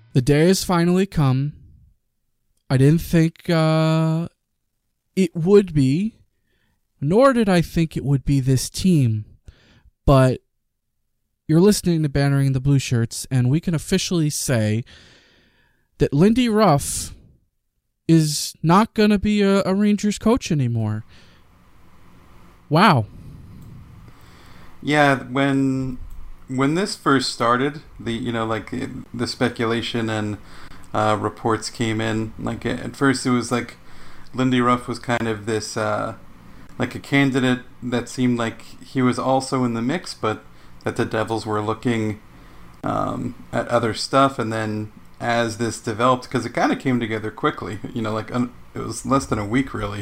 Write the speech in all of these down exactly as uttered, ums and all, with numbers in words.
The day has finally come. I didn't think uh, it would be, nor did I think it would be this team. But you're listening to Bannering the Blue Shirts, and we can officially say that Lindy Ruff is not going to be a, a Rangers coach anymore. Wow. Yeah, when when this first started, the you know like the speculation and uh, reports came in. Like at first, it was like Lindy Ruff was kind of this uh, like a candidate that seemed like he was also in the mix, but that the Devils were looking um, at other stuff. And then as this developed, because it kind of came together quickly, you know, like un- it was less than a week really,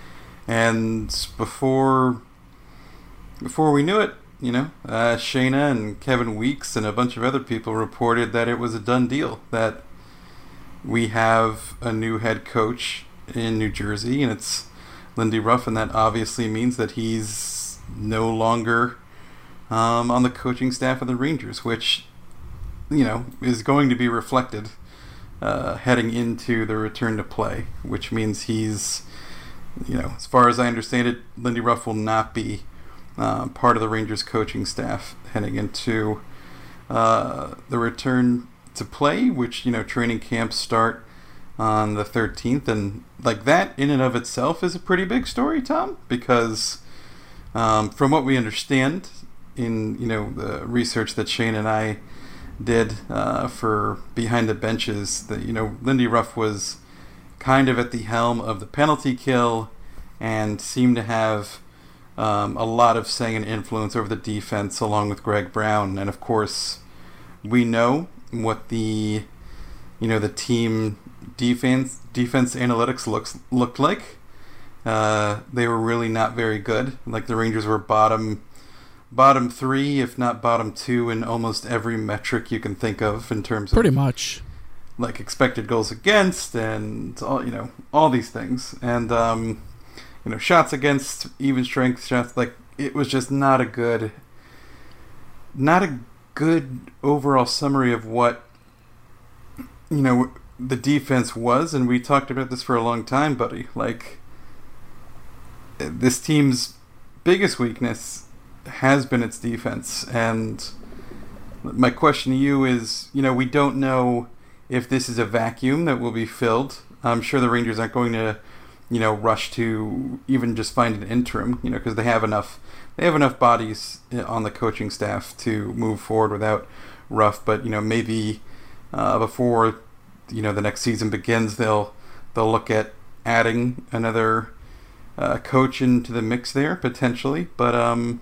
and before before we knew it. You know, uh, Shayna and Kevin Weeks and a bunch of other people reported that it was a done deal, that we have a new head coach in New Jersey, and it's Lindy Ruff, and that obviously means that he's no longer um, on the coaching staff of the Rangers, which, you know, is going to be reflected uh, heading into the return to play, which means he's, you know, as far as I understand it, Lindy Ruff will not be Uh, part of the Rangers coaching staff heading into uh, the return to play, which, you know, training camps start on the thirteenth, and like that in and of itself is a pretty big story, Tom, because um, from what we understand in, you know, the research that Shane and I did uh, for Behind the Benches, that, you know, Lindy Ruff was kind of at the helm of the penalty kill and seemed to have Um, a lot of say and influence over the defense, along with Greg Brown. And of course, we know what the, you know, the team defense defense analytics looks looked like. Uh, they were really not very good. Like the Rangers were bottom bottom three, if not bottom two, in almost every metric you can think of in terms of pretty much like expected goals against and all, you know, all these things. And um, you know, shots against, even strength shots, like it was just not a good, not a good overall summary of what, you know, the defense was. And we talked about this for a long time, buddy. Like, this team's biggest weakness has been its defense. And my question to you is, you know, we don't know if this is a vacuum that will be filled. I'm sure the Rangers aren't going to, you know, rush to even just find an interim, you know, because they have enough, they have enough bodies on the coaching staff to move forward without Ruff. But, you know, maybe uh, before, you know, the next season begins, they'll they'll look at adding another uh, coach into the mix there potentially. But um,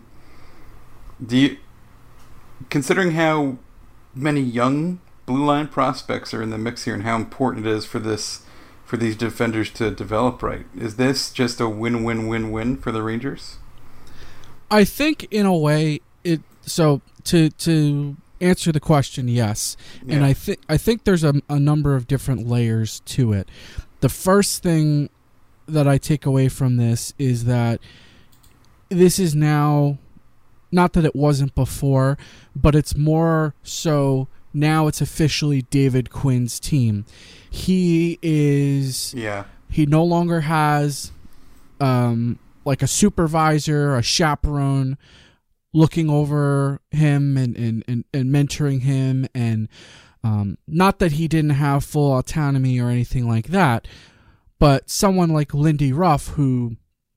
do you, considering how many young blue line prospects are in the mix here and how important it is for this, for these defenders to develop right, is this just a win-win-win-win for the Rangers? I think in a way it. So to to answer the question, yes, yeah. And I think I think there's a, a number of different layers to it. The first thing that I take away from this is that this is now, not that it wasn't before, but it's more so now. It's officially David Quinn's team. He is, yeah. He no longer has um, like a supervisor, a chaperone looking over him and, and, and, and mentoring him. And um, not that he didn't have full autonomy or anything like that, but someone like Lindy Ruff, who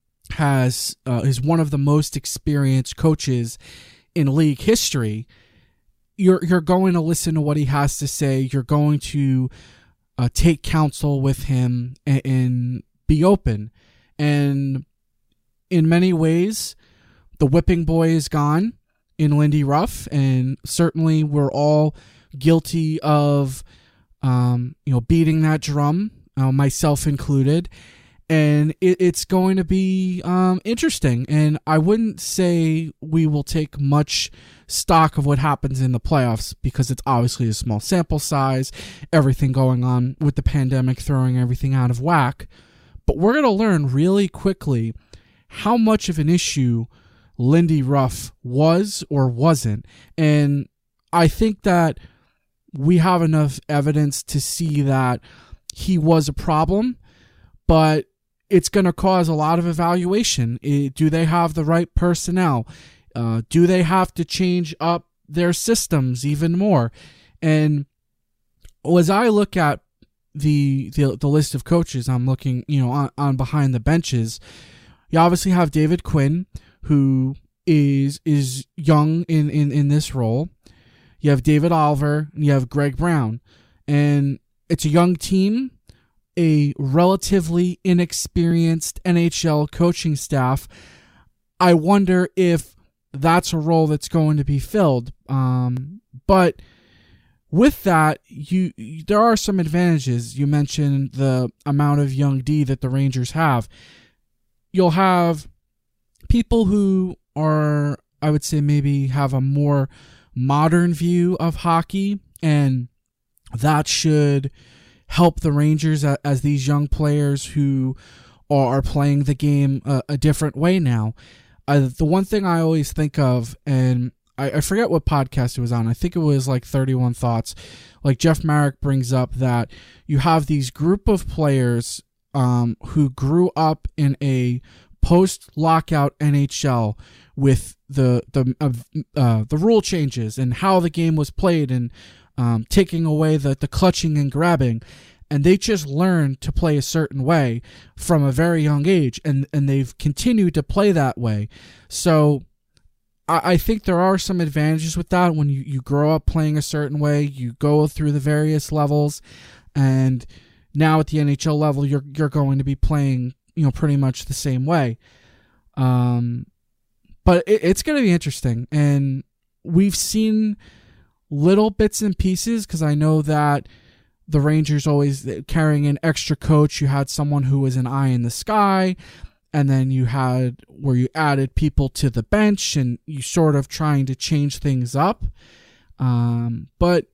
has uh, is one of the most experienced coaches in league history, you're you're going to listen to what he has to say. You're going to Uh, take counsel with him and, and be open. And in many ways, the whipping boy is gone in Lindy Ruff, and certainly we're all guilty of, um, you know, beating that drum, uh, myself included. And it, it's going to be um, interesting. And I wouldn't say we will take much stock of what happens in the playoffs because it's obviously a small sample size, everything going on with the pandemic throwing everything out of whack. But we're going to learn really quickly how much of an issue Lindy Ruff was or wasn't. And I think that we have enough evidence to see that he was a problem, but it's going to cause a lot of evaluation. It, do they have the right personnel? Uh, do they have to change up their systems even more? And as I look at the the, the list of coaches, I'm looking, you know, on, on behind the benches. You obviously have David Quinn, who is is young in, in, in this role. You have David Oliver, and you have Greg Brown. And it's a young team, a relatively inexperienced N H L coaching staff. I wonder if that's a role that's going to be filled. Um, but with that, you there are some advantages. You mentioned the amount of young D that the Rangers have. You'll have people who are, I would say, maybe have a more modern view of hockey, and that should help the Rangers as these young players who are playing the game a, a different way now. Uh, the one thing I always think of, and I, I forget what podcast it was on, I think it was like thirty-one Thoughts, like Jeff Marek brings up that you have these group of players um, who grew up in a post-lockout N H L with the the uh, uh, the rule changes and how the game was played, and um, taking away the, the clutching and grabbing, and they just learned to play a certain way from a very young age, and, and they've continued to play that way. So I, I think there are some advantages with that. When you, you grow up playing a certain way, you go through the various levels, and now at the N H L level, you're you're going to be playing, you know, pretty much the same way. Um, but it, it's going to be interesting, and we've seen little bits and pieces, because I know that the Rangers always carrying an extra coach. You had someone who was an eye in the sky, and then you had where you added people to the bench, and you sort of trying to change things up. Um, but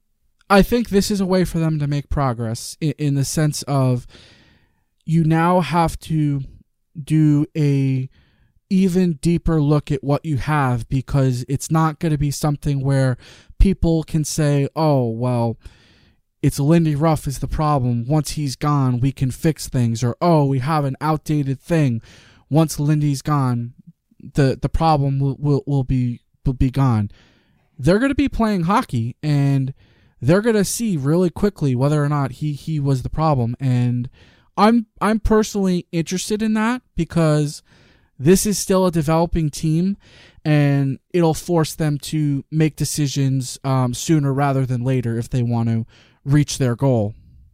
I think this is a way for them to make progress in, in the sense of you now have to do a even deeper look at what you have, because it's not going to be something where people can say, oh, well, it's Lindy Ruff is the problem. Once he's gone, we can fix things. Or, oh, we have an outdated thing. Once Lindy's gone, the, the problem will, will, will be will be gone. They're going to be playing hockey, and they're going to see really quickly whether or not he, he was the problem. And I'm I'm personally interested in that, because this is still a developing team, and it'll force them to make decisions um, sooner rather than later if they want to reach their goal.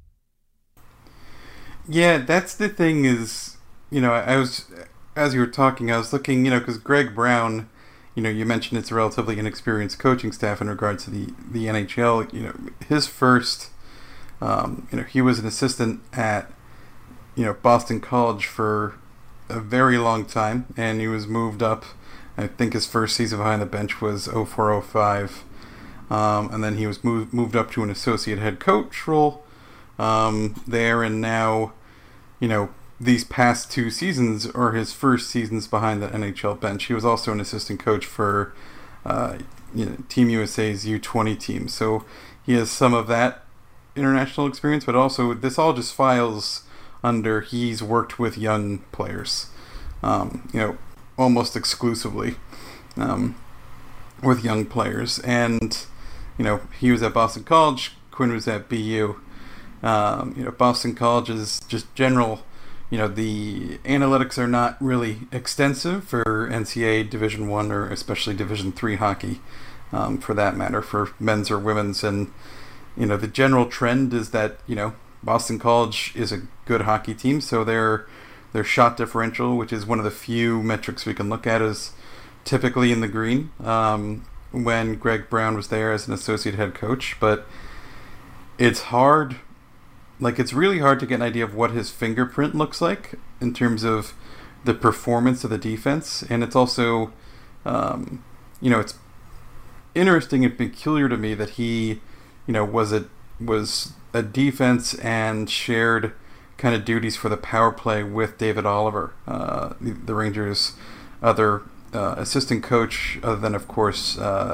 Yeah, that's the thing is, you know, I was, as you were talking, I was looking, you know, because Greg Brown, you know, you mentioned it's a relatively inexperienced coaching staff in regards to the, the N H L. You know, his first, um, you know, he was an assistant at, you know, Boston College for a very long time, and he was moved up. I think his first season behind the bench was oh four oh five, um, and then he was moved moved up to an associate head coach role um, there, and now, you know, these past two seasons are his first seasons behind the N H L bench. He was also an assistant coach for uh, you know, Team U S A's U twenty team, so he has some of that international experience, but also this all just files under he's worked with young players, um, you know, almost exclusively um, with young players. And, you know, he was at Boston College, Quinn was at B U. Um, you know, Boston College is just general, you know, the analytics are not really extensive for N C A A Division One or especially Division Three hockey, um, for that matter, for men's or women's. And, you know, the general trend is that, you know, Boston College is a good hockey team, so their their shot differential, which is one of the few metrics we can look at, is typically in the green. Um, when Greg Brown was there as an associate head coach, but it's hard, like it's really hard to get an idea of what his fingerprint looks like in terms of the performance of the defense, and it's also, um, you know, it's interesting and peculiar to me that he, you know, was a was. a defense and shared kind of duties for the power play with David Oliver, uh, the, the Rangers' other uh, assistant coach, other than, of course, uh,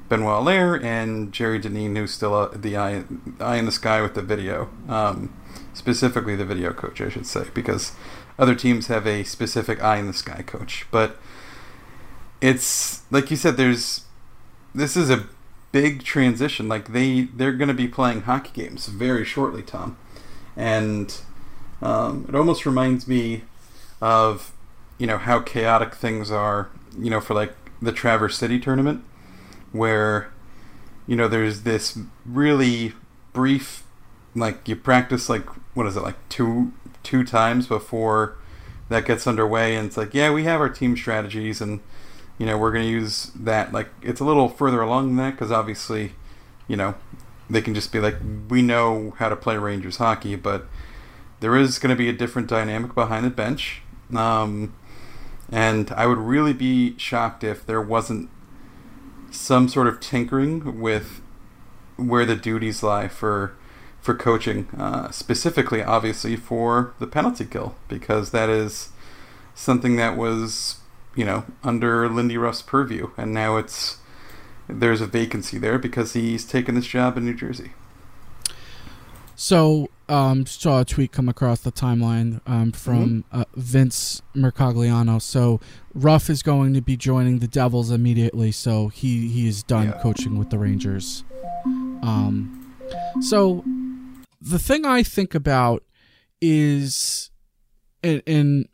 Benoit Allaire and Jerry Deneen, who's still uh, the eye, eye in the sky with the video, um, specifically the video coach, I should say, because other teams have a specific eye in the sky coach. But it's like you said, there's this is a big transition. Like they they're going to be playing hockey games very shortly, Tom, and um, it almost reminds me of you know how chaotic things are, you know, for like the Traverse City tournament, where you know there's this really brief, like you practice like what is it like two two times before that gets underway, and it's like, yeah, we have our team strategies, and you know we're going to use that. Like it's a little further along than that, because obviously you know they can just be like, we know how to play Rangers hockey, but there is going to be a different dynamic behind the bench. Um, and I would really be shocked if there wasn't some sort of tinkering with where the duties lie for for coaching, uh, specifically, obviously, for the penalty kill, because that is something that was, you know, under Lindy Ruff's purview, and now it's there's a vacancy there because he's taken this job in New Jersey. So, um, saw a tweet come across the timeline um, from mm-hmm. uh, Vince Mercogliano. So, Ruff is going to be joining the Devils immediately. So he he is done yeah. coaching with the Rangers. Um, so the thing I think about is in, in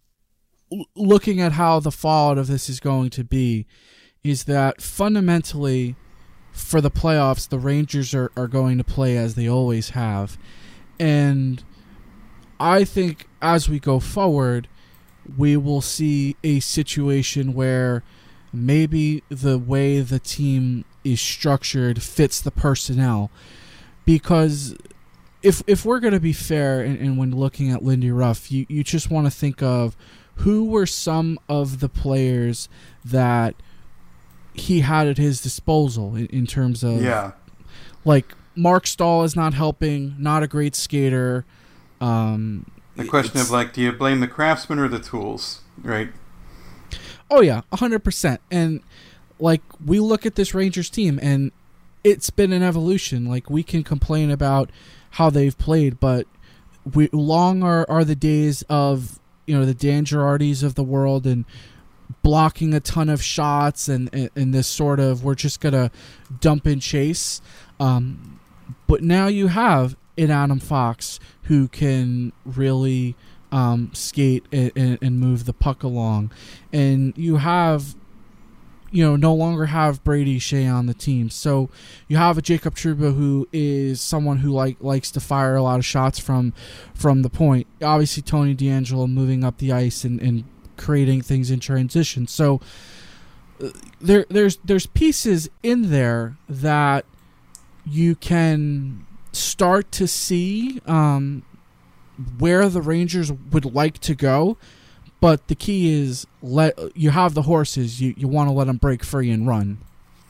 looking at how the fallout of this is going to be, is that fundamentally, for the playoffs, the Rangers are, are going to play as they always have. And I think as we go forward, we will see a situation where maybe the way the team is structured fits the personnel. Because if if we're going to be fair, and, and when looking at Lindy Ruff, you, you just want to think of who were some of the players that he had at his disposal in, in terms of, yeah, like Mark Stahl is not helping, not a great skater. Um, the question of like, do you blame the craftsman or the tools, right? Oh yeah, a hundred percent. And like we look at this Rangers team, and it's been an evolution. Like we can complain about how they've played, but we long are are the days of you know the Dan Girardis of the world and blocking a ton of shots and, and, and this sort of we're just gonna dump and chase. Um, but now you have an Adam Fox who can really um, skate and, and, and move the puck along, and you have you know no longer have Brady Shea on the team, so you have a Jacob Trouba who is someone who like likes to fire a lot of shots from from the point. Obviously Tony DeAngelo moving up the ice and, and creating things in transition. So uh, there there's there's pieces in there that you can start to see um, where the Rangers would like to go, but the key is let you have the horses, you you want to let them break free and run.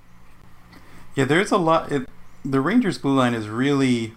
Yeah, there's a lot. It, the Rangers blue line is really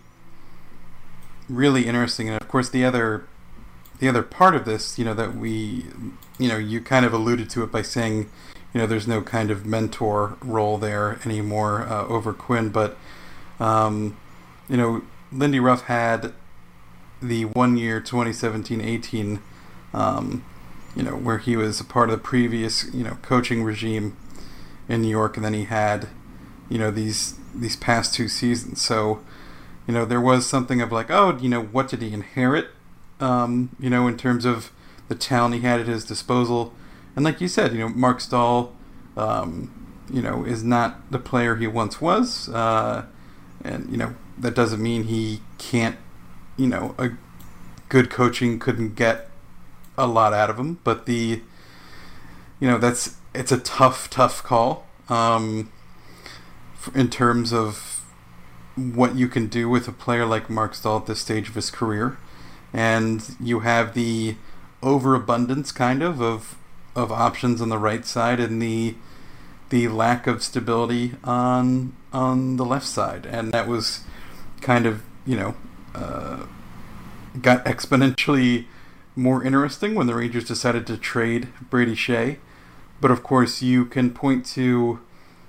really interesting, and of course the other The other part of this, you know, that we, you know, you kind of alluded to it by saying, you know, there's no kind of mentor role there anymore uh, over Quinn. But, um, you know, Lindy Ruff had the one year twenty seventeen eighteen, um, you know, where he was a part of the previous, you know, coaching regime in New York. And then he had, you know, these these past two seasons. So, you know, there was something of like, oh, you know, what did he inherit? Um, you know, in terms of the talent he had at his disposal. And like you said, you know, Mark Stahl, um, you know, is not the player he once was. Uh, and, you know, that doesn't mean he can't, you know, a good coaching couldn't get a lot out of him. But the, you know, that's, it's a tough, tough call um, in terms of what you can do with a player like Mark Stahl at this stage of his career. And you have the overabundance kind of of of options on the right side, and the the lack of stability on on the left side, and that was kind of you know uh, got exponentially more interesting when the Rangers decided to trade Brady Shea. But of course, you can point to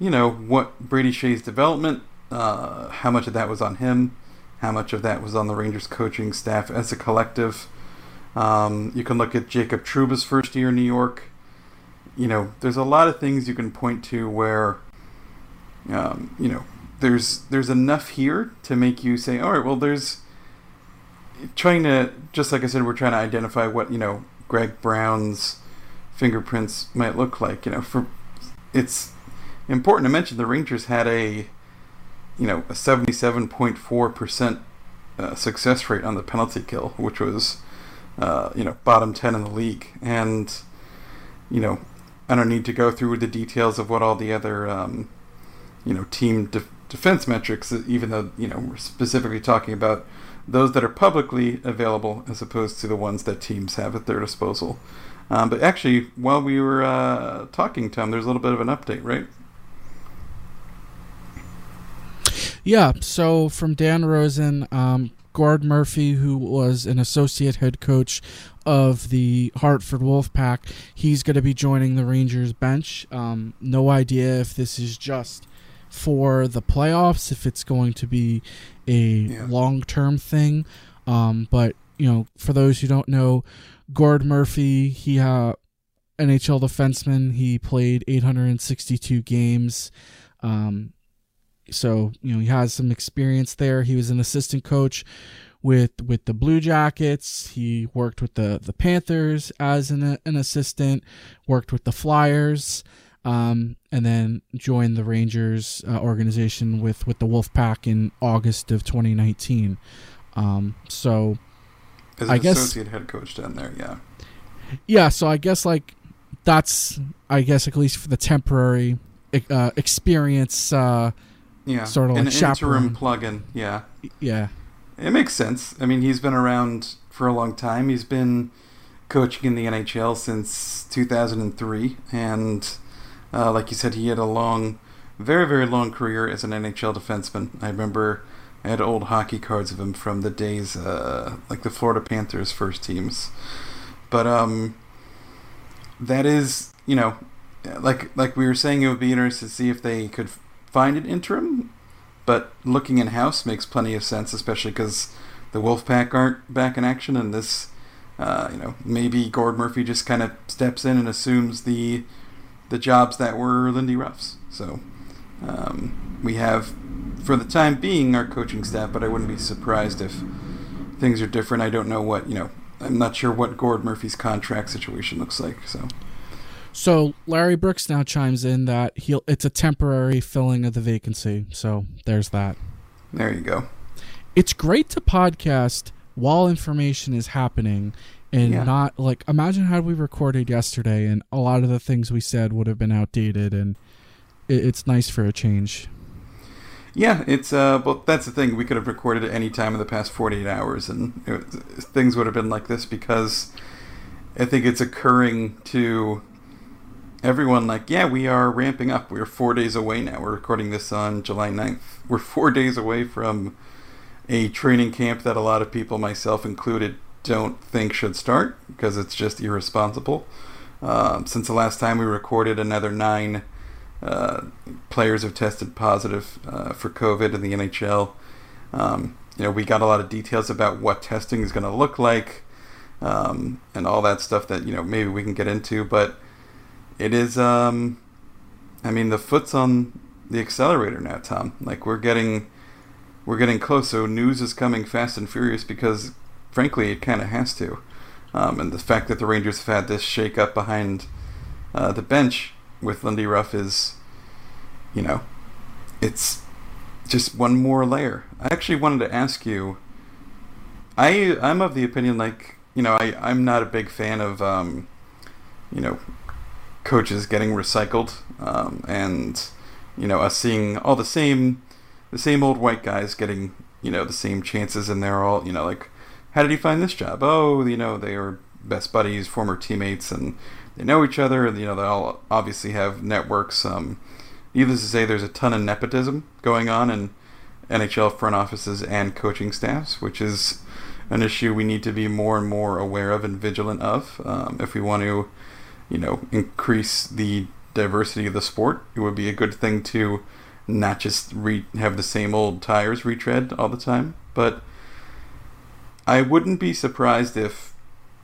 you know, what Brady Shea's development, uh, how much of that was on him, how much of that was on the Rangers coaching staff as a collective. Um, you can look at Jacob Trouba's first year in New York. You know, there's a lot of things you can point to where, um, you know, there's there's enough here to make you say, all right, well, there's trying to, just like I said, we're trying to identify what, you know, Greg Brown's fingerprints might look like. You know, for it's important to mention the Rangers had a, you know, a seventy-seven point four percent uh, success rate on the penalty kill, which was, uh, you know, bottom ten in the league. And, you know, I don't need to go through the details of what all the other, um, you know, team de- defense metrics, even though, you know, we're specifically talking about those that are publicly available as opposed to the ones that teams have at their disposal. Um, but actually, while we were uh, talking, Tom, there's a little bit of an update, right? Yeah, so from Dan Rosen, um, Gord Murphy, who was an associate head coach of the Hartford Wolfpack, he's going to be joining the Rangers bench. Um, no idea if this is just for the playoffs, if it's going to be a yeah. long-term thing. Um, but, you know, for those who don't know, Gord Murphy, he uh, N H L defenseman. He played eight hundred sixty-two games. Um, so, you know, he has some experience there. He was an assistant coach with with the Blue Jackets. He worked with the, the Panthers as an, an assistant, worked with the Flyers, um, and then joined the Rangers uh, organization with, with the Wolfpack in August of twenty nineteen. Um, so... As an I guess, associate head coach down there, yeah. Yeah, so I guess, like, that's, I guess, at least for the temporary uh, experience, uh, yeah. sort of An like chaperone. interim plug-in, yeah. Yeah. It makes sense. I mean, he's been around for a long time. He's been coaching in the N H L since two thousand three, and uh, like you said, he had a long, very, very long career as an N H L defenseman. I remember... I had old hockey cards of him from the days, uh, like the Florida Panthers first teams. But um, that is, you know, like like we were saying, it would be interesting to see if they could find an interim. But looking in-house makes plenty of sense, especially because the Wolfpack aren't back in action, and this, uh, you know, maybe Gord Murphy just kind of steps in and assumes the the jobs that were Lindy Ruff's. So um, we have, for the time being, our coaching staff, but I wouldn't be surprised if things are different. I don't know what, you know, I'm not sure what Gord Murphy's contract situation looks like. So so Larry Brooks now chimes in that he'll it's a temporary filling of the vacancy. So there's that. There you go. It's great to podcast while information is happening and yeah. not, like, imagine how we recorded yesterday and a lot of the things we said would have been outdated, and it, it's nice for a change. Yeah, it's uh, well, that's the thing. We could have recorded at any time in the past forty-eight hours, and it, things would have been like this because I think it's occurring to everyone. Like, yeah, we are ramping up. We're four days away now. We're recording this on July ninth. We're four days away from a training camp that a lot of people, myself included, don't think should start because it's just irresponsible. Um, since the last time we recorded, another nine Uh, players have tested positive uh, for COVID in the N H L. Um, you know, we got a lot of details about what testing is going to look like, um, and all that stuff that, you know, maybe we can get into. But it is, um, I mean, the foot's on the accelerator now, Tom. Like, we're getting, we're getting close. So news is coming fast and furious because, frankly, it kind of has to. Um, and the fact that the Rangers have had this shake-up behind uh, the bench with Lindy Ruff is, you know, it's just one more layer. I actually wanted to ask you, I, I'm of the opinion, like, you know, I, I'm not a big fan of, um, you know, coaches getting recycled, um, and, you know, us seeing all the same, the same old white guys getting, you know, the same chances, and they're all, you know, like, how did he find this job? Oh, you know, they were best buddies, former teammates, and they know each other, and, you know, they all obviously have networks. Um, needless to say, there's a ton of nepotism going on in N H L front offices and coaching staffs, which is an issue we need to be more and more aware of and vigilant of, um, if we want to, you know, increase the diversity of the sport. It would be a good thing to not just re- have the same old tires retread all the time. But I wouldn't be surprised if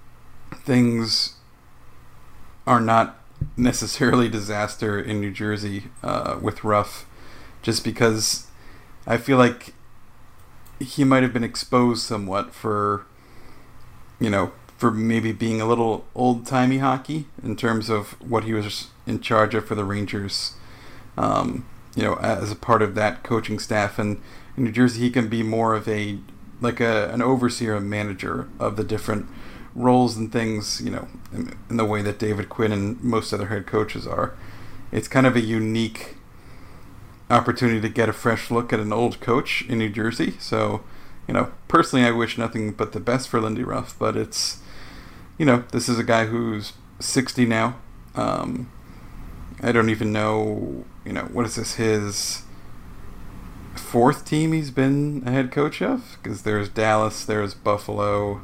things are not necessarily disaster in New Jersey uh, with Ruff, just because I feel like he might have been exposed somewhat for, you know, for maybe being a little old-timey hockey in terms of what he was in charge of for the Rangers, um, you know, as a part of that coaching staff. And in New Jersey, he can be more of a, like a an overseer and manager of the different roles and things, you know, in, in the way that David Quinn and most other head coaches are. It's kind of a unique opportunity to get a fresh look at an old coach in New Jersey. So, you know, personally, I wish nothing but the best for Lindy Ruff, but it's, you know, this is a guy who's sixty now. Um, I don't even know, you know, what is this, his fourth team he's been a head coach of? Because there's Dallas, there's Buffalo.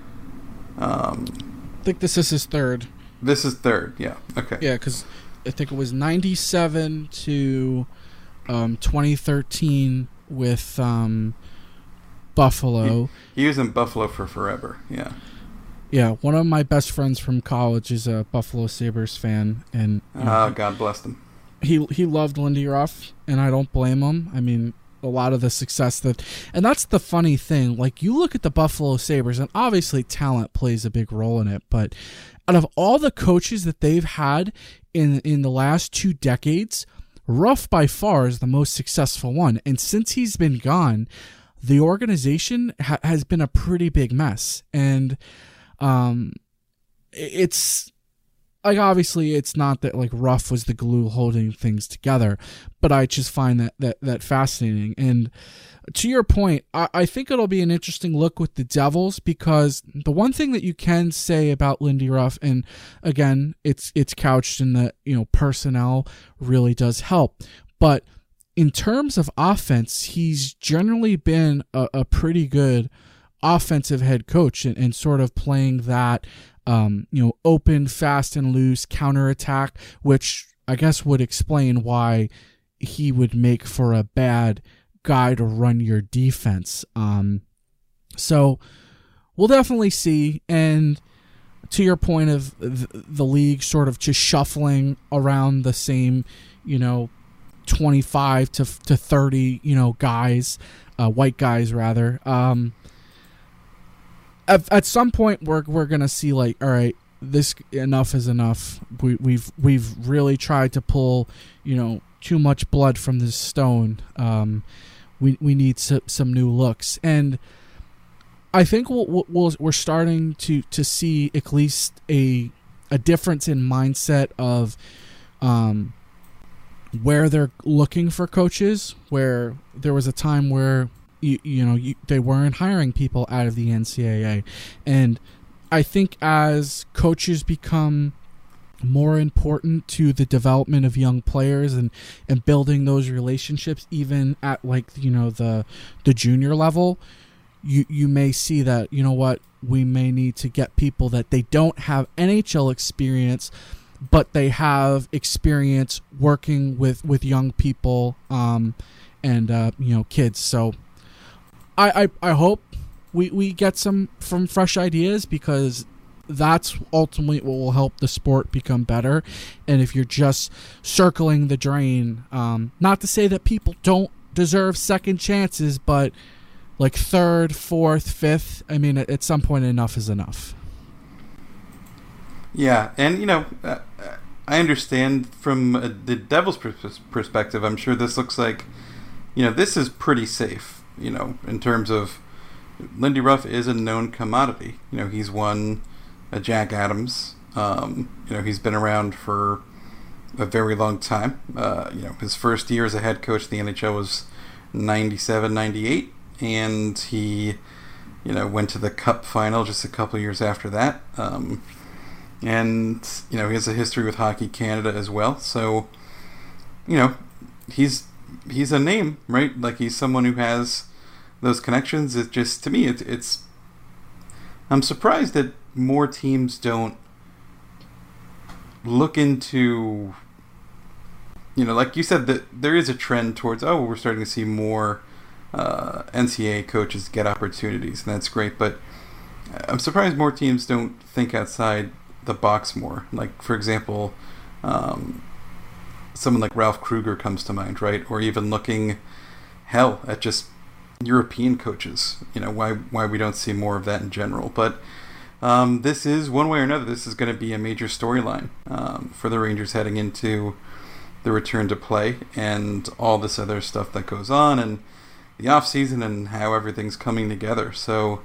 Um, I think this is his third. This is third, yeah. Okay. Yeah, because I think it was ninety-seven to um, twenty thirteen with um, Buffalo. He, he was in Buffalo for forever, yeah. Yeah, one of my best friends from college is a Buffalo Sabres fan, and you know, oh, God bless them. He he loved Lindy Ruff, and I don't blame him. I mean, a lot of the success that, and that's the funny thing. Like, you look at the Buffalo Sabres, and obviously talent plays a big role in it, but out of all the coaches that they've had in in the last two decades, Ruff by far is the most successful one. And since he's been gone, the organization ha- has been a pretty big mess. And um, it's like, obviously it's not that like Ruff was the glue holding things together, but I just find that that, that fascinating. And to your point, I, I think it'll be an interesting look with the Devils, because the one thing that you can say about Lindy Ruff, and again, it's it's couched in that, you know, personnel really does help, but in terms of offense, he's generally been a, a pretty good offensive head coach, and, and sort of playing that um, you know, open, fast and loose counterattack, which I guess would explain why he would make for a bad guy to run your defense. Um, so we'll definitely see. And to your point of the league sort of just shuffling around the same, you know, twenty-five to to thirty, you know, guys, uh, white guys rather. Um, at, at some point, we're we're gonna see like, all right, this enough is enough. We we've we've really tried to pull, you know, too much blood from this stone. Um, we we need some some new looks, and I think we'll, we'll, we're starting to to see at least a a difference in mindset of um. where they're looking for coaches, where there was a time where you, you know you, they weren't hiring people out of the N C double A, and I think as coaches become more important to the development of young players and, and building those relationships, even at like you know the the junior level, you you may see that, you know what, we may need to get people that they don't have N H L experience, but they have experience working with, with young people um, and uh, you know kids. So I, I, I hope we, we get some from fresh ideas, because that's ultimately what will help the sport become better. And if you're just circling the drain, um, not to say that people don't deserve second chances, but like third, fourth, fifth, I mean, at, at some point enough is enough. Yeah, and you know, uh, I understand from uh, the Devils' pers- perspective. I'm sure this looks like, you know, this is pretty safe. You know, in terms of Lindy Ruff is a known commodity. You know, he's won a Jack Adams. Um, you know, he's been around for a very long time. Uh, you know, his first year as a head coach in the N H L was ninety-seven ninety-eight, and he, you know, went to the Cup final just a couple years after that. Um, And, you know, he has a history with Hockey Canada as well. So, you know, he's he's a name, right? Like, he's someone who has those connections. It just, to me, it, it's... I'm surprised that more teams don't look into you know, like you said, that there is a trend towards, oh, we're starting to see more uh, N C double A coaches get opportunities, and that's great. But I'm surprised more teams don't think outside the box more. Like, for example, um, someone like Ralph Kruger comes to mind, right? Or even looking, hell, at just European coaches. You know, why why we don't see more of that in general. But um, this is, one way or another, this is going to be a major storyline um, for the Rangers heading into the return to play and all this other stuff that goes on, and the off season and how everything's coming together. So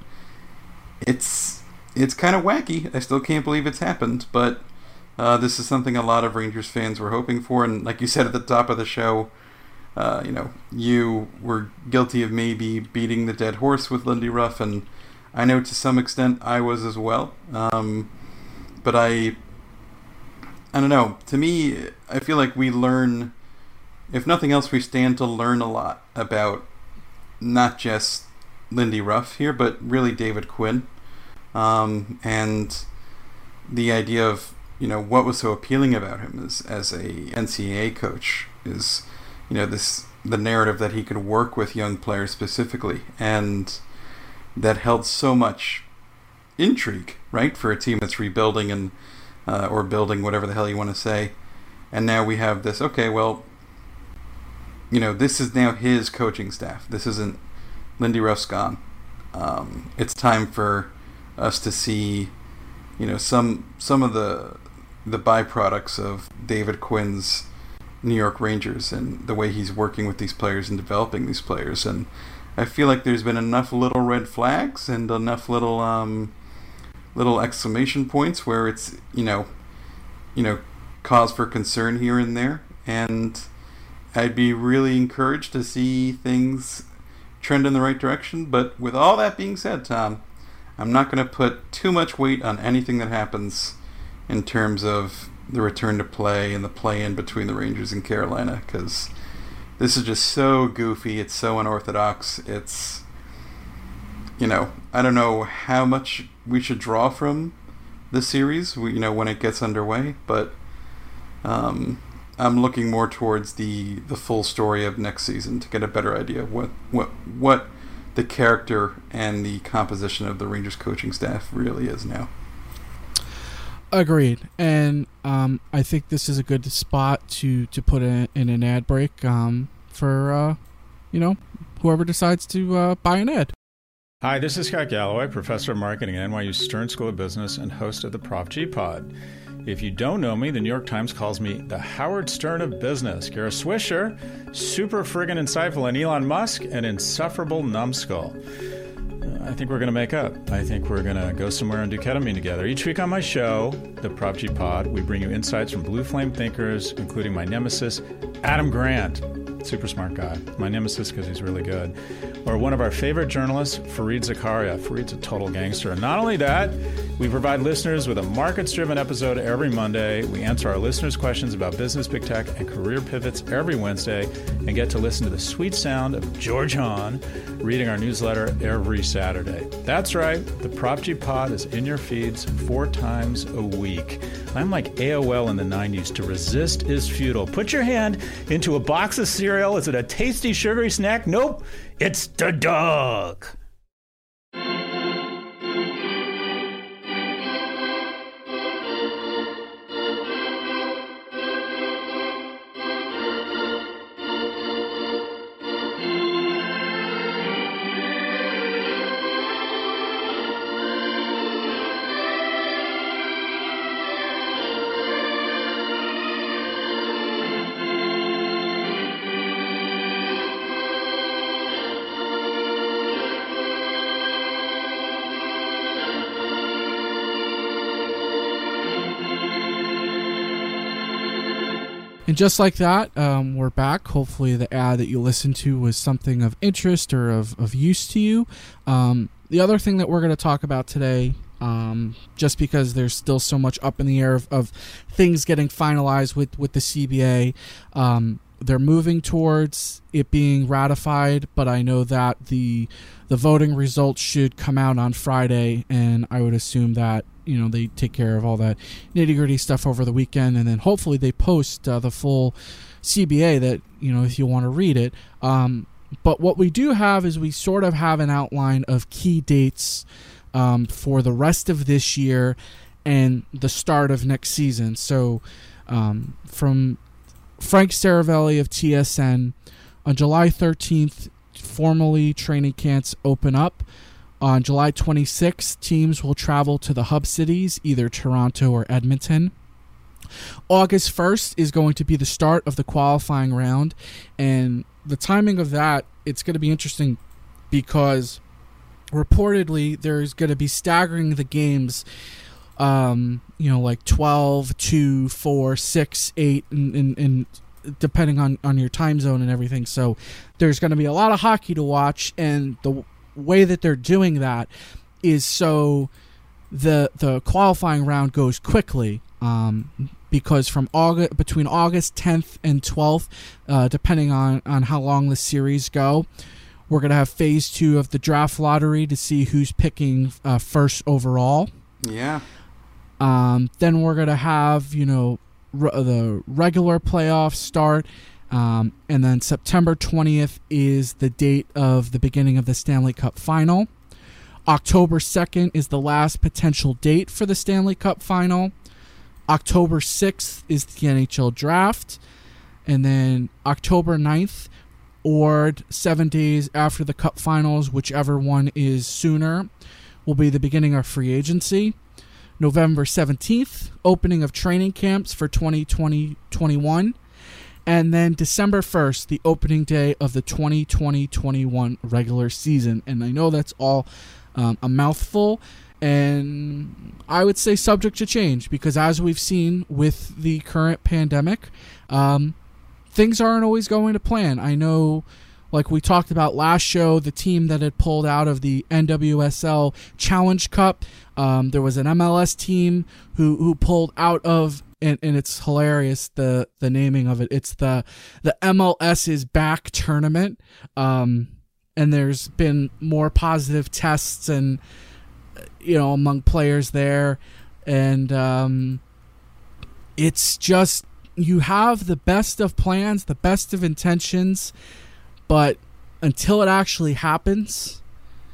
it's it's kind of wacky. I still can't believe it's happened, but uh, this is something a lot of Rangers fans were hoping for. And like you said at the top of the show, uh, you know, you were guilty of maybe beating the dead horse with Lindy Ruff, and I know to some extent I was as well. Um, but I, I don't know. To me, I feel like we learn, if nothing else, we stand to learn a lot about not just Lindy Ruff here, but really David Quinn. Um, and the idea of, you know, what was so appealing about him as, as a N C double A coach is, you know, this, the narrative that he could work with young players specifically, and that held so much intrigue, right, for a team that's rebuilding and uh, or building, whatever the hell you want to say. And now we have this, okay, well, you know, this is now his coaching staff. This isn't Lindy Ruff's gone. Um, it's time for us to see, you know, some some of the the byproducts of David Quinn's New York Rangers and the way he's working with these players and developing these players. And I feel like there's been enough little red flags and enough little um, little exclamation points where it's, you know, you know, cause for concern here and there. And I'd be really encouraged to see things trend in the right direction. But with all that being said, Tom, I'm not going to put too much weight on anything that happens in terms of the return to play and the play-in between the Rangers and Carolina, because this is just so goofy. It's so unorthodox. It's, you know, I don't know how much we should draw from the series, you know, when it gets underway, but um, I'm looking more towards the, the full story of next season to get a better idea of what, what, what the character and the composition of the Rangers coaching staff really is now. Agreed. And um, I think this is a good spot to, to put in, in an ad break um, for, uh, you know, whoever decides to uh, buy an ad. Hi, this is Scott Galloway, professor of marketing at N Y U Stern School of Business and host of the Prop G Pod. If you don't know me, the New York Times calls me the Howard Stern of business. Kara Swisher, super friggin' insightful, and Elon Musk, an insufferable numbskull. I think we're going to make up. I think we're going to go somewhere and do ketamine together. Each week on my show, the Prop G Pod, we bring you insights from blue flame thinkers, including my nemesis, Adam Grant. Super smart guy. My nemesis because he's really good. Or one of our favorite journalists, Fareed Zakaria. Fareed's a total gangster. And not only that, we provide listeners with a markets-driven episode every Monday. We answer our listeners' questions about business, big tech, and career pivots every Wednesday, and get to listen to the sweet sound of George Hahn reading our newsletter every Saturday. That's right. The Prop G Pod is in your feeds four times a week. I'm like A O L in the nineties. To resist is futile. Put your hand into a box of cereal. Is it a tasty, sugary snack? Nope. It's the dog. And just like that, um, we're back. Hopefully the ad that you listened to was something of interest or of, of use to you. Um, the other thing that we're going to talk about today, um, just because there's still so much up in the air of, of things getting finalized with, with the C B A, um, they're moving towards it being ratified, but I know that the the voting results should come out on Friday, and I would assume that, you know, they take care of all that nitty-gritty stuff over the weekend, and then hopefully they post uh, the full C B A that, you know, if you want to read it. Um, but what we do have is we sort of have an outline of key dates um, for the rest of this year and the start of next season. So um, from Frank Saravelli of T S N, on July thirteenth, formally training camps open up. On July twenty-sixth, teams will travel to the hub cities, either Toronto or Edmonton. August first is going to be the start of the qualifying round, and the timing of that, it's going to be interesting because reportedly there's going to be staggering the games, um, you know, like twelve, two, four, six, eight, and, and, and depending on, on your time zone and everything. So there's going to be a lot of hockey to watch, and the way that they're doing that is so the the qualifying round goes quickly, um, because from August between August tenth and twelfth, uh, depending on, on how long the series go, we're going to have phase two of the draft lottery to see who's picking uh, first overall. Yeah. Um, then we're going to have, you know, r- the regular playoffs start. Um, and then September twentieth is the date of the beginning of the Stanley Cup Final. October second is the last potential date for the Stanley Cup Final. October sixth is the N H L Draft. And then October ninth, or seven days after the Cup Finals, whichever one is sooner, will be the beginning of free agency. November seventeenth, opening of training camps for twenty twenty twenty-one. And then December first, the opening day of the twenty twenty twenty-one regular season. And I know that's all um, a mouthful, and I would say subject to change, because as we've seen with the current pandemic, um, things aren't always going to plan. I know, like we talked about last show, the team that had pulled out of the N W S L Challenge Cup, um, there was an M L S team who, who pulled out of, and, and it's hilarious, the the naming of it. It's the the M L S is Back tournament, um, and there's been more positive tests and, you know, among players there, and um, it's just, you have the best of plans, the best of intentions, but until it actually happens,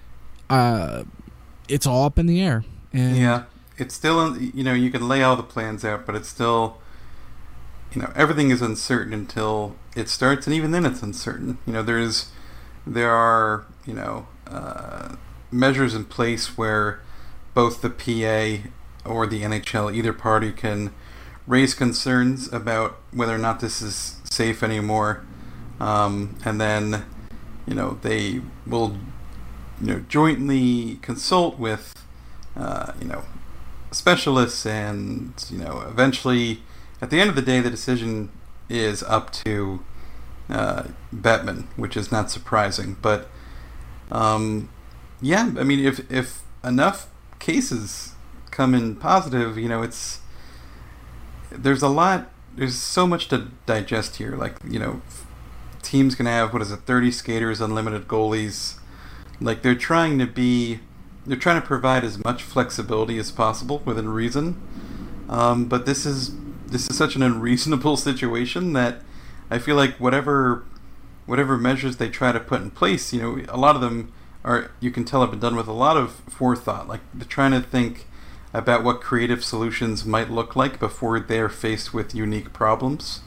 uh, it's all up in the air. And yeah. It's still, you know, you can lay all the plans out, but it's still, you know, everything is uncertain until it starts, and even then it's uncertain. You know, there's, there are, you know, uh, measures in place where both the P A or the N H L, either party, can raise concerns about whether or not this is safe anymore, um, and then, you know, they will, you know, jointly consult with, uh, you know, specialists, and, you know, eventually at the end of the day the decision is up to uh, Bettman, which is not surprising. But um, yeah, I mean, if if enough cases come in positive, you know, it's there's a lot there's so much to digest here. Like, you know, teams can have, what is it, thirty skaters, unlimited goalies. Like, they're trying to be They're trying to provide as much flexibility as possible within reason, um, but this is this is such an unreasonable situation that I feel like whatever whatever measures they try to put in place, you know, a lot of them are, you can tell, have been done with a lot of forethought. Like, they're trying to think about what creative solutions might look like before they're faced with unique problems,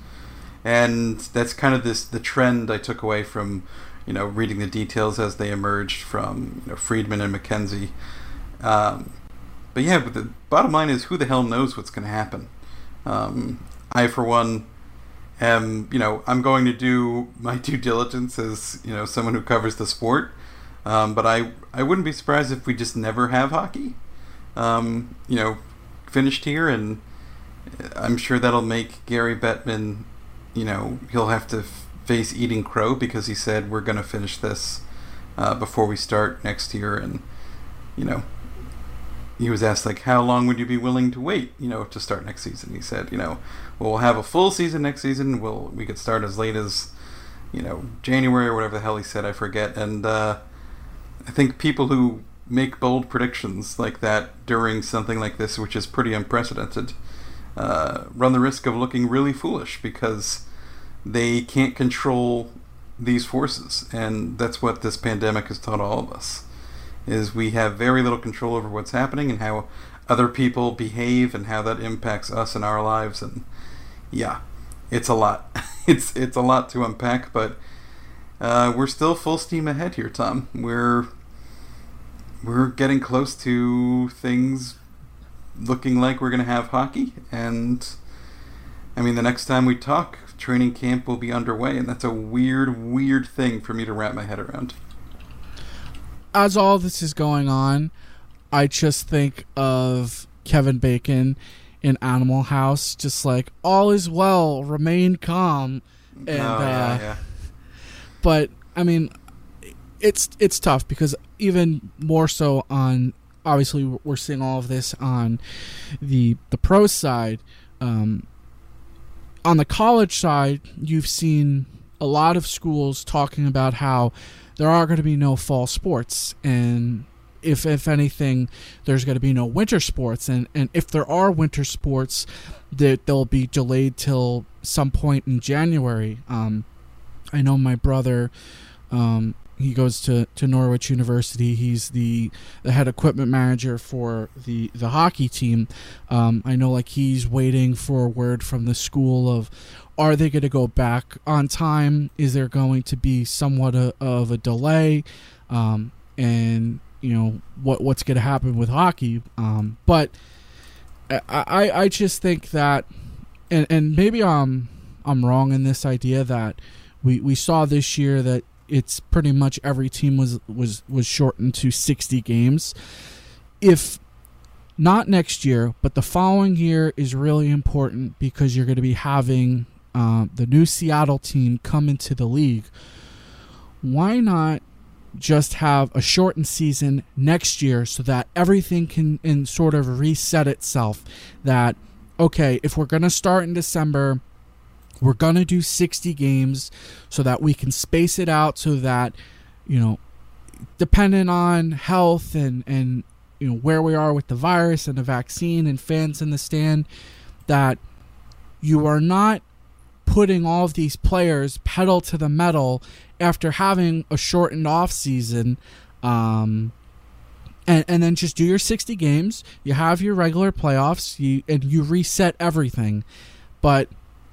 and that's kind of this the trend I took away from, you know, reading the details as they emerged from, you know, Friedman and McKenzie. Um, but yeah, but the bottom line is, who the hell knows what's going to happen? Um, I, for one, am, you know, I'm going to do my due diligence as, you know, someone who covers the sport. Um, but I, I wouldn't be surprised if we just never have hockey, um, you know, finished here. And I'm sure that'll make Gary Bettman, you know, he'll have to f- face eating crow, because he said we're going to finish this uh, before we start next year. And, you know, he was asked, like, how long would you be willing to wait, you know, to start next season? He said, you know, well, we'll have a full season next season. We'll, we could start as late as, you know, January or whatever the hell he said, I forget. And uh, I think people who make bold predictions like that during something like this, which is pretty unprecedented, uh, run the risk of looking really foolish because they can't control these forces. And that's what this pandemic has taught all of us, is we have very little control over what's happening and how other people behave and how that impacts us and our lives. And yeah, it's a lot. it's it's a lot to unpack, but uh, we're still full steam ahead here, Tom. We're we're getting close to things looking like we're going to have hockey. And I mean, the next time we talk, training camp will be underway, and that's a weird, weird thing for me to wrap my head around. As all this is going on, I just think of Kevin Bacon in Animal House, just like, all is well, remain calm. And, oh, yeah, uh, yeah. But, I mean, it's it's tough because even more so on, obviously we're seeing all of this on the the pro side. Um, on the college side, you've seen a lot of schools talking about how there are going to be no fall sports, and if if anything, there's going to be no winter sports, and, and if there are winter sports, that they'll be delayed till some point in January. Um, I know my brother, um, he goes to, to Norwich University. He's the, the head equipment manager for the, the hockey team. Um, I know like he's waiting for word from the school of, are they going to go back on time? Is there going to be somewhat a, of a delay? Um, and, you know, what what's going to happen with hockey? Um, but I, I, I just think that, and, and maybe I'm, I'm wrong in this idea that we, we saw this year that it's pretty much every team was, was, was shortened to sixty games. If not next year, but the following year is really important because you're going to be having uh, the new Seattle team come into the league. Why not just have a shortened season next year so that everything can and sort of reset itself? That, okay, if we're going to start in December, we're going to do sixty games so that we can space it out so that, you know, depending on health and, and you know, where we are with the virus and the vaccine and fans in the stand, that you are not putting all of these players pedal to the metal after having a shortened off season, um, and, and then just do your sixty games. You have your regular playoffs, you and you reset everything. But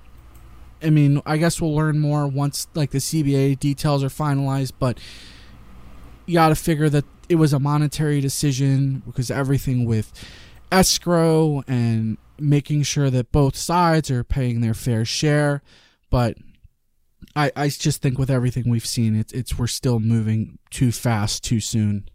I mean, I guess we'll learn more once like the C B A details are finalized, but you got to figure that it was a monetary decision because everything with escrow and making sure that both sides are paying their fair share. But I, I just think with everything we've seen, it's, it's we're still moving too fast, too soon.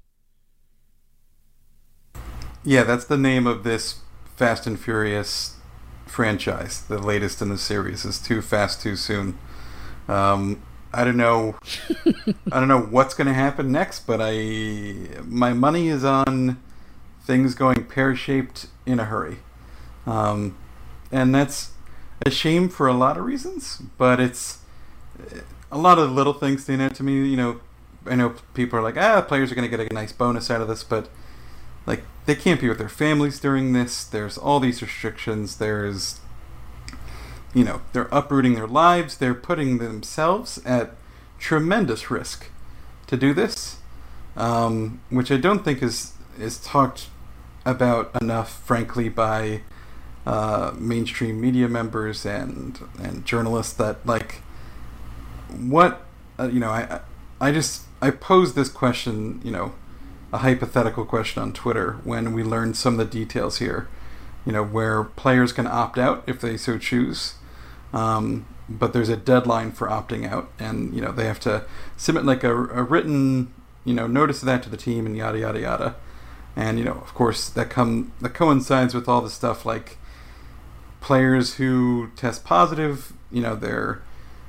Yeah, that's the name of this Fast and Furious franchise. The latest in the series is Too Fast, Too Soon. Um, I don't know. I don't know what's going to happen next, but I my money is on things going pear-shaped in a hurry, um, and that's a shame for a lot of reasons. But it's a lot of little things stand out to me. You know, I know people are like, ah, players are going to get a nice bonus out of this, but like they can't be with their families during this. There's all these restrictions. There's You know, they're uprooting their lives. They're putting themselves at tremendous risk to do this, um, which I don't think is is talked about enough, frankly, by uh, mainstream media members and and journalists. That like, what uh, you know, I I just I posed this question, you know, a hypothetical question on Twitter when we learned some of the details here. You know, where players can opt out if they so choose. Um, but there's a deadline for opting out, and you know they have to submit like a, a written, you know, notice of that to the team, and yada yada yada. And you know, of course, that come that coincides with all the stuff like players who test positive. You know, their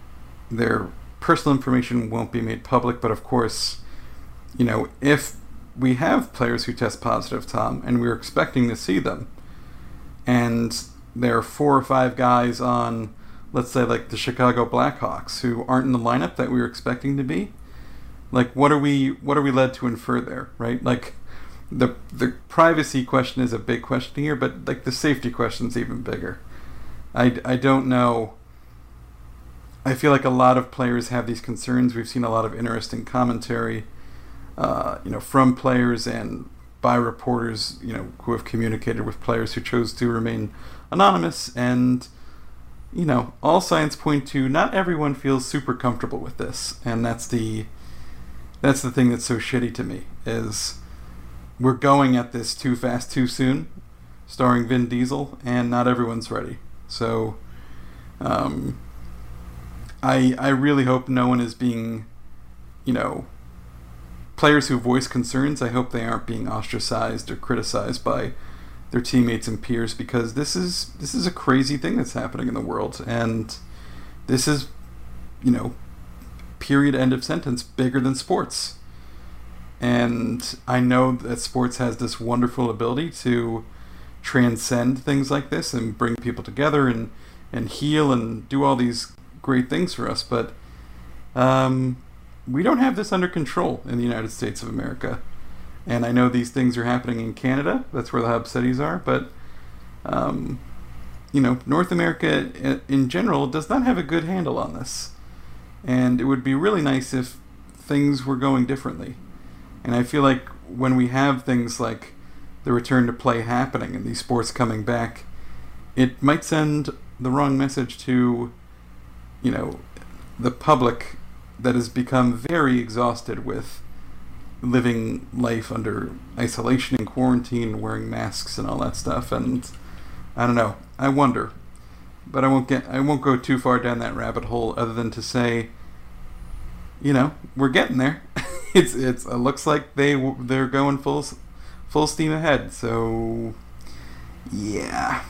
their personal information won't be made public, but of course, you know, if we have players who test positive, Tom, and we're expecting to see them. And there are four or five guys on, let's say, like the Chicago Blackhawks who aren't in the lineup that we were expecting to be. Like, what are we what are we led to infer there, right? Like, the the privacy question is a big question here, but like the safety question is even bigger. I, I don't know. I feel like a lot of players have these concerns. We've seen a lot of interesting commentary, uh, you know, from players and by reporters, you know, who have communicated with players who chose to remain anonymous. And, you know, all signs point to not everyone feels super comfortable with this. And that's the that's the thing that's so shitty to me, is we're going at this too fast, too soon, starring Vin Diesel, and not everyone's ready. So, um, I I really hope no one is being, you know, players who voice concerns, I hope they aren't being ostracized or criticized by their teammates and peers, because this is this is a crazy thing that's happening in the world, and this is, you know, period, end of sentence, bigger than sports. And I know that sports has this wonderful ability to transcend things like this and bring people together and, and heal and do all these great things for us, but um, we don't have this under control in the United States of America. And I know these things are happening in Canada. That's where the hub cities are. But, um, you know, North America in general does not have a good handle on this. And it would be really nice if things were going differently. And I feel like when we have things like the return to play happening and these sports coming back, it might send the wrong message to, you know, the public that has become very exhausted with living life under isolation and quarantine, wearing masks and all that stuff. And I don't know. I wonder. But I won't get. I won't go too far down that rabbit hole, other than to say, you know, we're getting there. it's it's it looks like they they're going full full steam ahead. So yeah.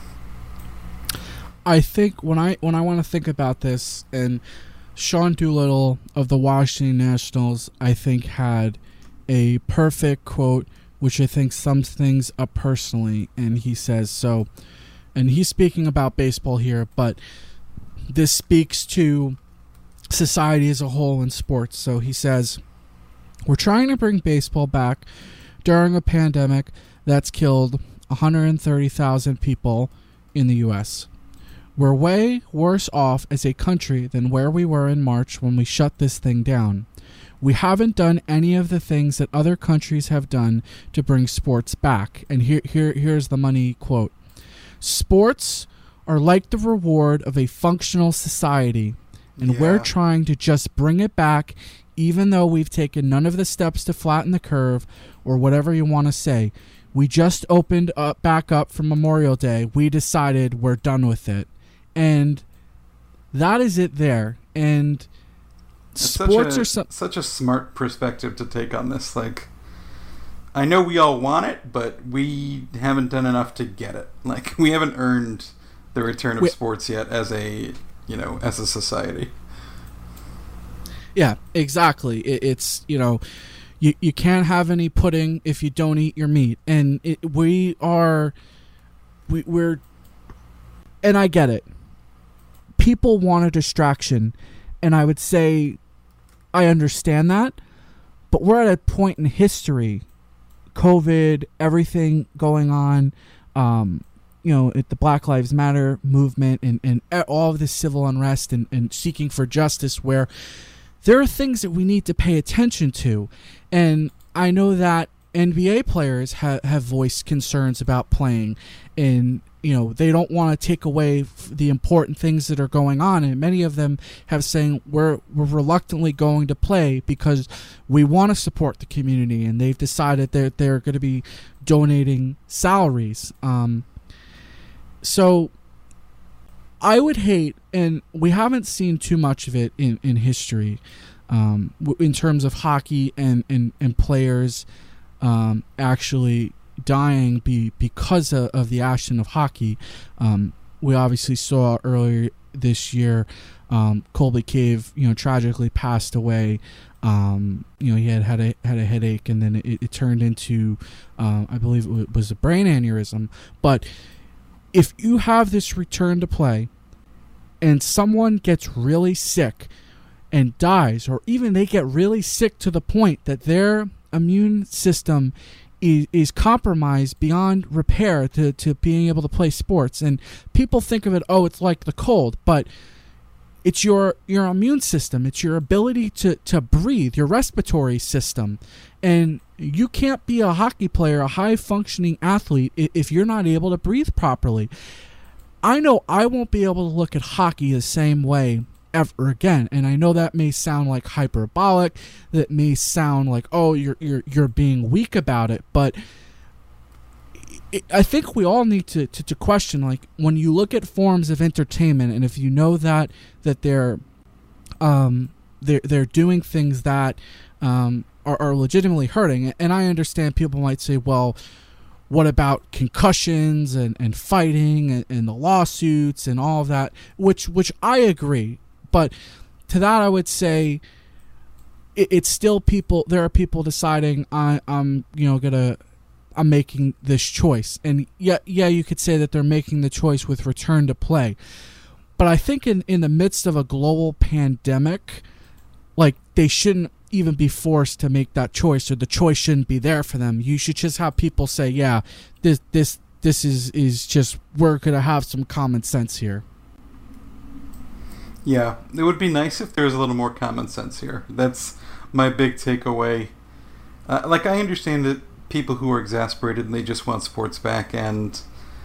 I think when I when I want to think about this, and Sean Doolittle of the Washington Nationals, I think, had a perfect quote, which I think sums things up personally. And he says so. And he's speaking about baseball here, but this speaks to society as a whole in sports. So he says, we're trying to bring baseball back during a pandemic that's killed one hundred thirty thousand people in the U S We're way worse off as a country than where we were in March when we shut this thing down. We haven't done any of the things that other countries have done to bring sports back. And here, here, here's the money quote. Sports are like the reward of a functional society, and yeah. we're trying to just bring it back, even though we've taken none of the steps to flatten the curve, or whatever you want to say. We just opened up back up for Memorial Day. We decided we're done with it. And that is it there. And That's sports such a, are so- such a smart perspective to take on this. Like, I know we all want it, but we haven't done enough to get it. Like, we haven't earned the return of we- sports yet as a, you know, as a society. Yeah, exactly. It, it's, you know, you, you can't have any pudding if you don't eat your meat. And it, we are, we, we're, and I get it. People want a distraction. And I would say I understand that. But we're at a point in history, COVID, everything going on, um, you know, the Black Lives Matter movement and, and all of this civil unrest and, and seeking for justice, where there are things that we need to pay attention to. And I know that N B A players ha- have voiced concerns about playing, and, you know, they don't want to take away f- the important things that are going on. And many of them have saying we're, we're reluctantly going to play because we want to support the community, and they've decided that they're going to be donating salaries. Um, so I would hate, and we haven't seen too much of it in, in history, um, in terms of hockey and, and, and players um, actually dying be, because of, of the action of hockey. Um, we obviously saw earlier this year. Um, Colby Cave, you know, tragically passed away. Um, you know, he had had a had a headache, and then it, it turned into, um, I believe it was a brain aneurysm. But if you have this return to play, and someone gets really sick and dies, or even they get really sick to the point that their immune system is, is compromised beyond repair to, to being able to play sports. And people think of it, oh, it's like the cold, but it's your your immune system. It's your ability to, to breathe, your respiratory system. And you can't be a hockey player, a high-functioning athlete, if you're not able to breathe properly. I know I won't be able to look at hockey the same way ever again, and I know that may sound like hyperbolic, that may sound like, oh, you're you're you're being weak about it, but it, I think we all need to, to to question, like, when you look at forms of entertainment, and if you know that that they're um they're they're doing things that um are, are legitimately hurting, and I understand people might say, well, what about concussions and, and fighting and, and the lawsuits and all of that, which which I agree. But to that, I would say it, it's still people. There are people deciding I, I'm, you know, gonna, I'm making this choice, and yeah, yeah, you could say that they're making the choice with return to play. But I think in, in the midst of a global pandemic, like, they shouldn't even be forced to make that choice, or the choice shouldn't be there for them. You should just have people say, yeah, this this this is is just, we're gonna have some common sense here. Yeah, it would be nice if there was a little more common sense here. That's my big takeaway. Uh, like, I understand that people who are exasperated and they just want sports back, and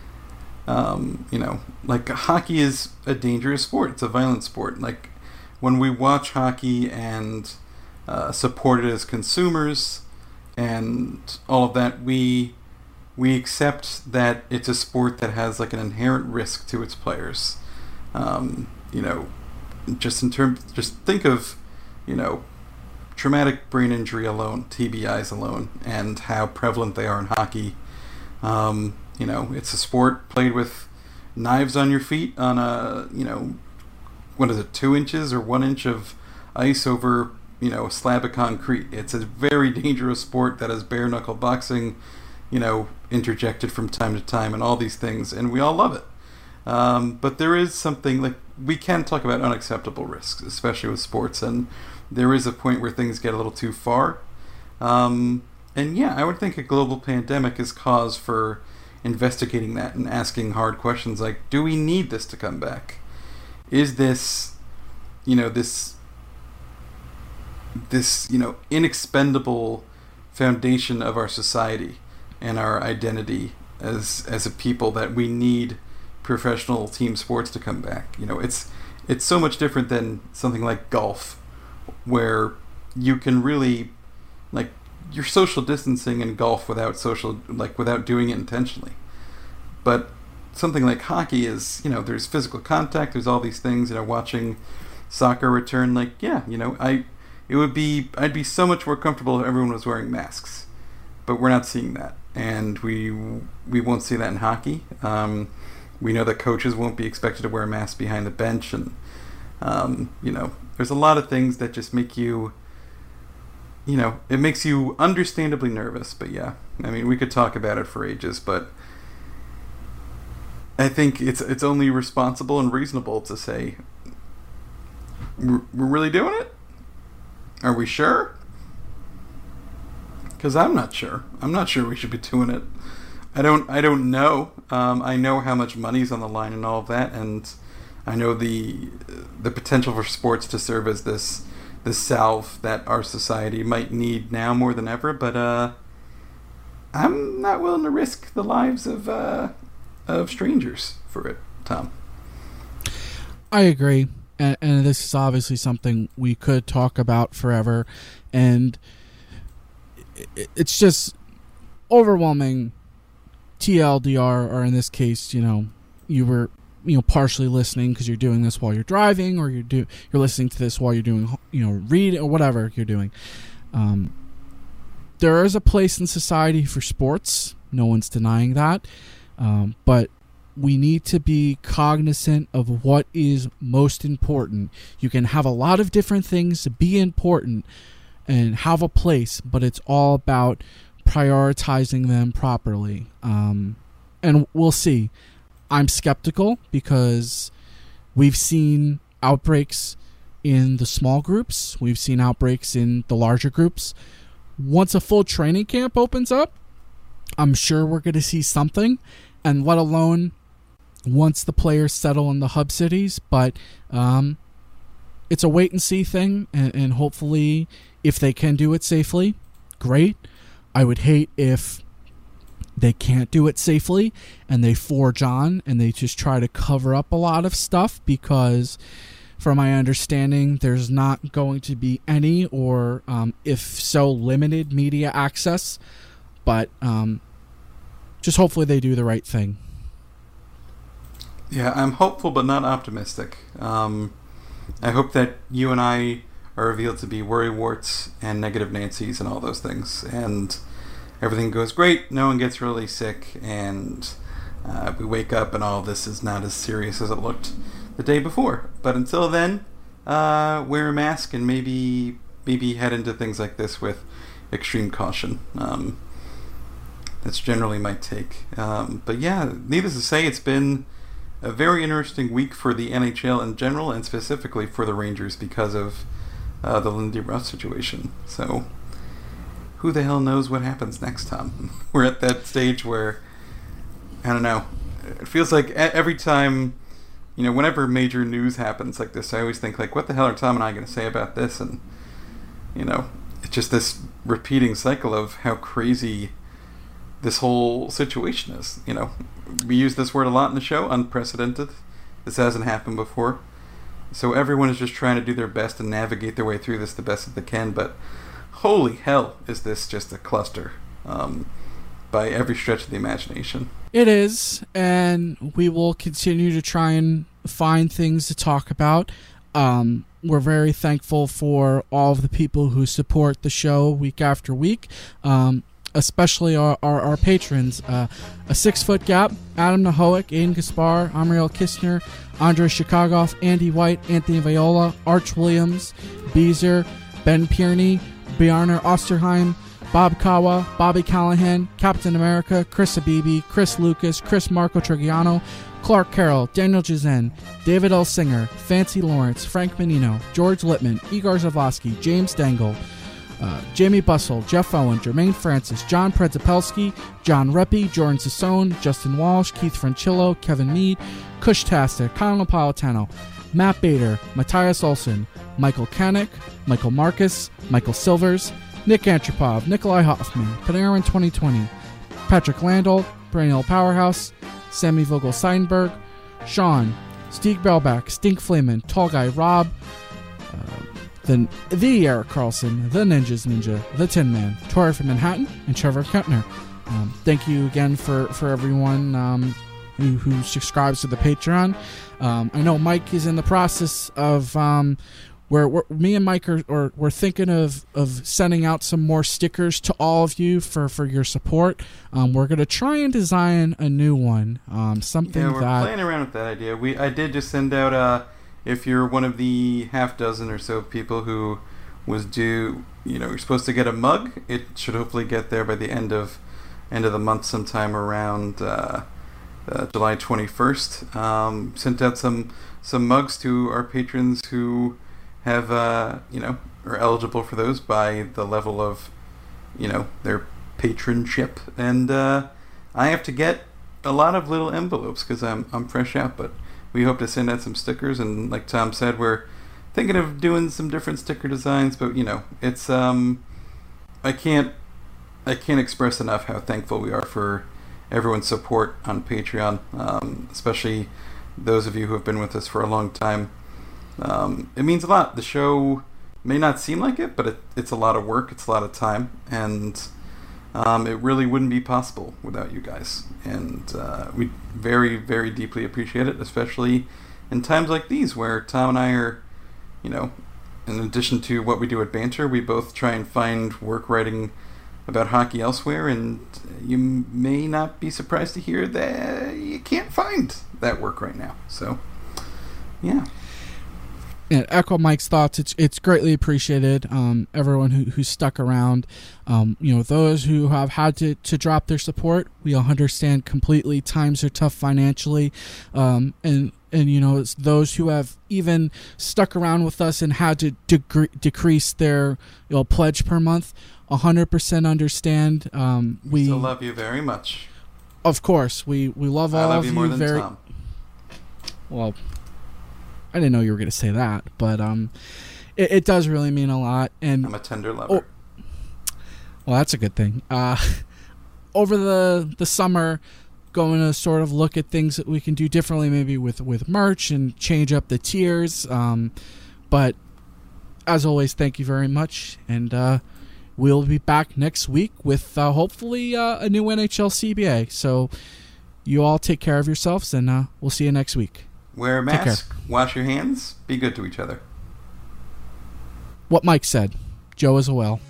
um, you know, like, hockey is a dangerous sport. It's a violent sport. Like, when we watch hockey and uh, support it as consumers and all of that, we we accept that it's a sport that has, like, an inherent risk to its players. Um, you know, just in terms, just think of, you know, traumatic brain injury alone, T B Is alone, and how prevalent they are in hockey. Um, you know, it's a sport played with knives on your feet on a, you know, what is it, two inches or one inch of ice over, you know, a slab of concrete. It's a very dangerous sport that has bare knuckle boxing, you know, interjected from time to time, and all these things, and we all love it. Um, but there is something, like, we can talk about unacceptable risks, especially with sports, and there is a point where things get a little too far. Um, and yeah, I would think a global pandemic is cause for investigating that and asking hard questions like, do we need this to come back? Is this, you know, this, this, you know, inexpendable foundation of our society and our identity as as a people, that we need professional team sports to come back? You know, it's it's so much different than something like golf, where you can really, like, you're social distancing in golf without social, like, without doing it intentionally. But something like hockey is, you know, there's physical contact, there's all these things. You know, watching soccer return, like, yeah, you know, I it would be I'd be so much more comfortable if everyone was wearing masks, but we're not seeing that, and we we won't see that in hockey. Um, We know that coaches won't be expected to wear a mask behind the bench, and um, you know, there's a lot of things that just make you, you know, it makes you understandably nervous. But yeah, I mean, we could talk about it for ages, but I think it's it's only responsible and reasonable to say, we're, we're really doing it? Are we sure? Because I'm not sure. I'm not sure we should be doing it. I don't. I don't know. Um, I know how much money's on the line and all of that, and I know the the potential for sports to serve as this this salve that our society might need now more than ever. But uh, I'm not willing to risk the lives of uh, of strangers for it, Tom. I agree, and, and this is obviously something we could talk about forever, and it, it's just overwhelming. T L D R, or in this case, you know, you were, you know, partially listening because you're doing this while you're driving, or you're do you're listening to this while you're doing, you know, read or whatever you're doing. Um, there is a place in society for sports. No one's denying that. Um, but we need to be cognizant of what is most important. You can have a lot of different things be important and have a place, but it's all about prioritizing them properly. Um, and we'll see. I'm skeptical because we've seen outbreaks in the small groups. We've seen outbreaks in the larger groups. Once a full training camp opens up, I'm sure we're going to see something, and let alone once the players settle in the hub cities. But um, it's a wait and see thing, and, and hopefully if they can do it safely, great. I would hate if they can't do it safely and they forge on and they just try to cover up a lot of stuff, because from my understanding, there's not going to be any, or um, if so, limited media access. But um, just hopefully they do the right thing. Yeah, I'm hopeful but not optimistic. Um, I hope that you and I are revealed to be worrywarts and negative Nancys and all those things, and everything goes great, no one gets really sick, and uh, we wake up and all this is not as serious as it looked the day before. But until then, uh, wear a mask and maybe maybe head into things like this with extreme caution. Um, that's generally my take. Um, but yeah, needless to say, it's been a very interesting week for the N H L in general, and specifically for the Rangers because of uh, the Lindy Ruff situation. So who the hell knows what happens next time? We're at that stage where, I don't know, it feels like every time, you know, whenever major news happens like this, I always think, like, what the hell are Tom and I going to say about this? And, you know, it's just this repeating cycle of how crazy this whole situation is. You know, we use this word a lot in the show, unprecedented. This hasn't happened before. So everyone is just trying to do their best and navigate their way through this the best that they can, but holy hell, is this just a cluster um, by every stretch of the imagination. It is, and we will continue to try and find things to talk about. Um, we're very thankful for all of the people who support the show week after week, um, especially our, our, our patrons. Uh, a Six-Foot Gap, Adam Nahoic, Aiden Gaspar, Amriel Kistner, Andre Chicagoff, Andy White, Anthony Viola, Arch Williams, Beezer, Ben Pierney, Bjarnar Osterheim, Bob Kawa, Bobby Callahan, Captain America, Chris Abibi, Chris Lucas, Chris Marco Trigiano, Clark Carroll, Daniel Jazen, David L. Singer, Fancy Lawrence, Frank Menino, George Littman, Igor Zavosky, James Dangle, uh, Jamie Bussell, Jeff Owen, Jermaine Francis, John Predzapelski, John Reppy, Jordan Sassone, Justin Walsh, Keith Franchillo, Kevin Mead, Kush Tasta, Kyle Napolitano, Matt Bader, Matthias Olson, Michael Kanek, Michael Marcus, Michael Silvers, Nick Antropov, Nikolai Hoffman, Panarin twenty twenty, Patrick Landel, Perennial Powerhouse, Sammy Vogel Seinberg, Sean, Stieg Belbach, Stink Flamin, Tall Guy Rob, uh, the, the Eric Carlson, the Ninjas Ninja, the Tin Man, Tori from Manhattan, and Trevor Kempner. Um, thank you again for, for everyone um, who, who subscribes to the Patreon. Um, I know Mike is in the process of... Um, Where we're, me and Mike are, are we're thinking of, of sending out some more stickers to all of you for, for your support. Um, we're gonna try and design a new one. Um, something yeah, we're that playing around with that idea. We I did just send out uh if you're one of the half dozen or so people who was due, you know, you're supposed to get a mug. It should hopefully get there by the end of end of the month, sometime around uh, uh, July twenty-first. Um, sent out some some mugs to our patrons who have uh you know are eligible for those by the level of you know their patronship, and uh I have to get a lot of little envelopes because I'm I'm fresh out, but we hope to send out some stickers, and like Tom said, we're thinking of doing some different sticker designs, but you know it's um I can't I can't express enough how thankful we are for everyone's support on Patreon, um, especially those of you who have been with us for a long time. Um, it means a lot. The show may not seem like it, but it, it's a lot of work. It's a lot of time, and um, it really wouldn't be possible without you guys. And uh, we very, very deeply appreciate it, especially in times like these where Tom and I are, you know, in addition to what we do at Banter, we both try and find work writing about hockey elsewhere, and you may not be surprised to hear that you can't find that work right now. So, yeah. Yeah, echo Mike's thoughts. It's it's greatly appreciated. Um, everyone who who stuck around. Um, you know, those who have had to, to drop their support, we all understand completely. Times are tough financially, um, and and you know, it's those who have even stuck around with us and had to degre- decrease their you know pledge per month. A hundred percent understand. Um, we still love you very much. Of course, we we love all I love of you you more than very Tom. well. I didn't know you were going to say that, but um, it, it does really mean a lot. And I'm a tender lover. Oh, well, that's a good thing. Uh, over the the summer, going to sort of look at things that we can do differently, maybe with, with merch and change up the tiers. Um, but as always, thank you very much, and uh, we'll be back next week with uh, hopefully uh, a new N H L C B A. So you all take care of yourselves, and uh, we'll see you next week. Wear a mask, wash your hands, be good to each other. What Mike said. Joe as well.